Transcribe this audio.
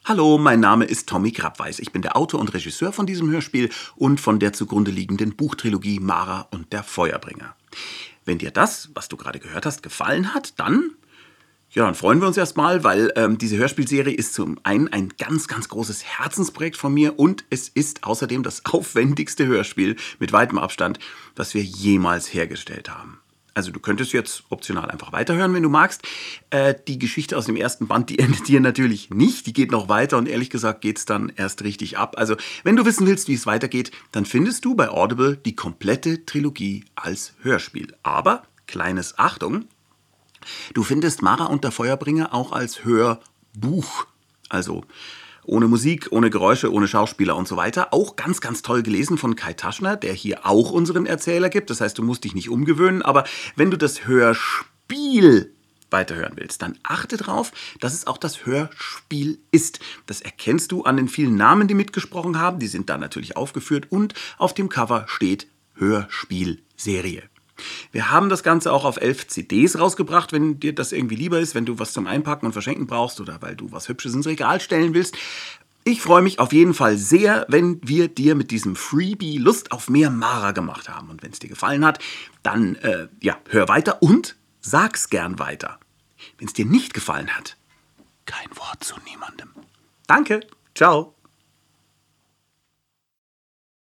Hallo, mein Name ist Tommy Krabweis. Ich bin der Autor und Regisseur von diesem Hörspiel und von der zugrunde liegenden Buchtrilogie Mara und der Feuerbringer. Wenn dir das, was du gerade gehört hast, gefallen hat, dann freuen wir uns erstmal, weil diese Hörspielserie ist zum einen ein ganz, ganz großes Herzensprojekt von mir und es ist außerdem das aufwendigste Hörspiel mit weitem Abstand, das wir jemals hergestellt haben. Also du könntest jetzt optional einfach weiterhören, wenn du magst. Die Geschichte aus dem ersten Band, die endet hier natürlich nicht. Die geht noch weiter und ehrlich gesagt geht es dann erst richtig ab. Also wenn du wissen willst, wie es weitergeht, dann findest du bei Audible die komplette Trilogie als Hörspiel. Aber, kleines Achtung, du findest Mara und der Feuerbringer auch als Hörbuch. Also ohne Musik, ohne Geräusche, ohne Schauspieler und so weiter. Auch ganz, ganz toll gelesen von Kai Taschner, der hier auch unseren Erzähler gibt. Das heißt, du musst dich nicht umgewöhnen. Aber wenn du das Hörspiel weiterhören willst, dann achte darauf, dass es auch das Hörspiel ist. Das erkennst du an den vielen Namen, die mitgesprochen haben. Die sind da natürlich aufgeführt. Und auf dem Cover steht Hörspielserie. Wir haben das Ganze auch auf 11 CDs rausgebracht, wenn dir das irgendwie lieber ist, wenn du was zum Einpacken und Verschenken brauchst oder weil du was Hübsches ins Regal stellen willst. Ich freue mich auf jeden Fall sehr, wenn wir dir mit diesem Freebie Lust auf mehr Mara gemacht haben. Und wenn es dir gefallen hat, dann hör weiter und sag's gern weiter. Wenn es dir nicht gefallen hat, kein Wort zu niemandem. Danke, ciao.